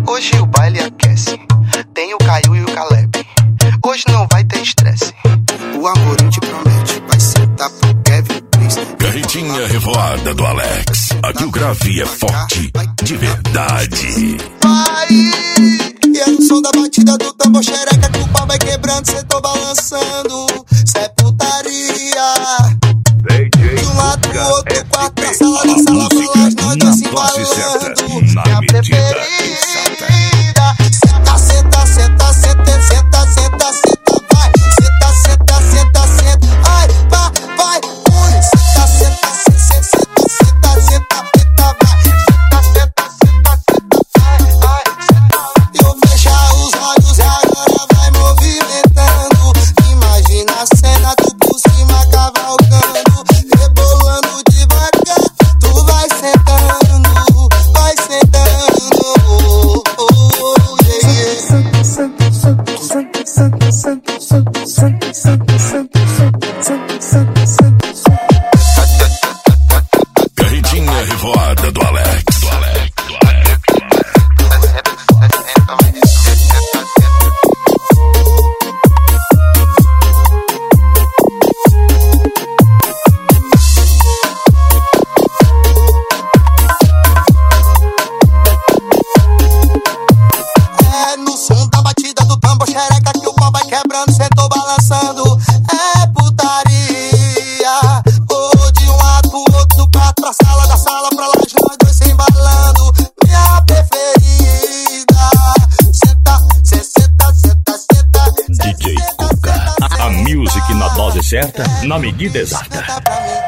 Hoje o baile aquece. Tem o Caio e o Caleb. Hoje não vai ter estresse. O Amorim te promete. Vai sentar pro Kevin Prince. Carretinha revoada do Alex. Aqui o grave é forte, de verdade. Vai! E é no som da batida do tambor xereca que o pau vai quebrando, cê tô balançando. Cê é putaria. De um lado pro outro, quarto, da sala pra lá, nós se embalando. Minha preferida. Senta, senta, senta, senta, senta, senta, senta, vai. Senta, senta, senta, senta, ai, vai, ui. Senta, senta, senta, senta, senta, senta, senta, vai. Senta, senta, senta, senta, vai, senta. Eu fecho os olhos e agora vai movimentando. Imagina a cena, tu por cima cavalgando, rebolando devagar, tu vai sentando, vai sentando. Carretinha revoada do Alex. É no som da batida do tambor xereca que o pau vai quebrando, cê tô balançando. É putaria. Oh, de um lado pro outro, do quarto pra sala, da sala pra lá, nós dois se embalando. Minha preferida. Senta, cê senta, senta, senta. DJ Cuca. A music na dose certa, na medida exata. Senta pra mim.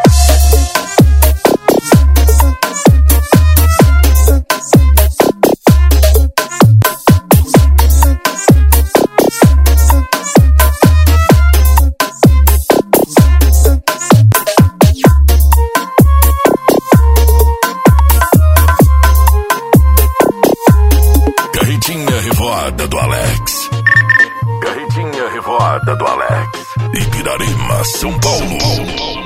Carretinha revoada do Alex. Carretinha revoada do Alex. Ipirarema, São Paulo.